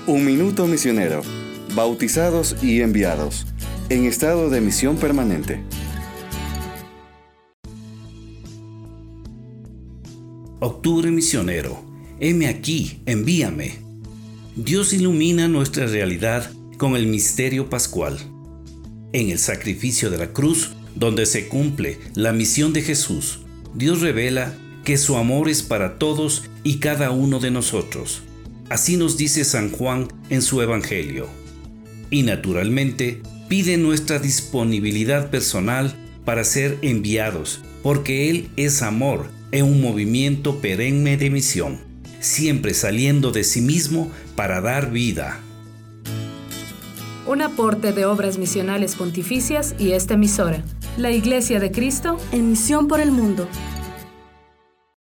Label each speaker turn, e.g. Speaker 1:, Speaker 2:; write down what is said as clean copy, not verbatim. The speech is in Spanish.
Speaker 1: Un minuto misionero. Bautizados y enviados. En estado de misión permanente.
Speaker 2: Octubre misionero. Heme aquí, envíame. Dios ilumina nuestra realidad con el misterio pascual. En el sacrificio de la cruz, donde se cumple la misión de Jesús, Dios revela que su amor es para todos y cada uno de nosotros. Así nos dice San Juan en su Evangelio. Y naturalmente, pide nuestra disponibilidad personal para ser enviados, porque Él es amor en un movimiento perenne de misión, siempre saliendo de sí mismo para dar vida.
Speaker 3: Un aporte de Obras Misionales Pontificias y esta emisora, la Iglesia de Cristo,
Speaker 4: en misión por el mundo.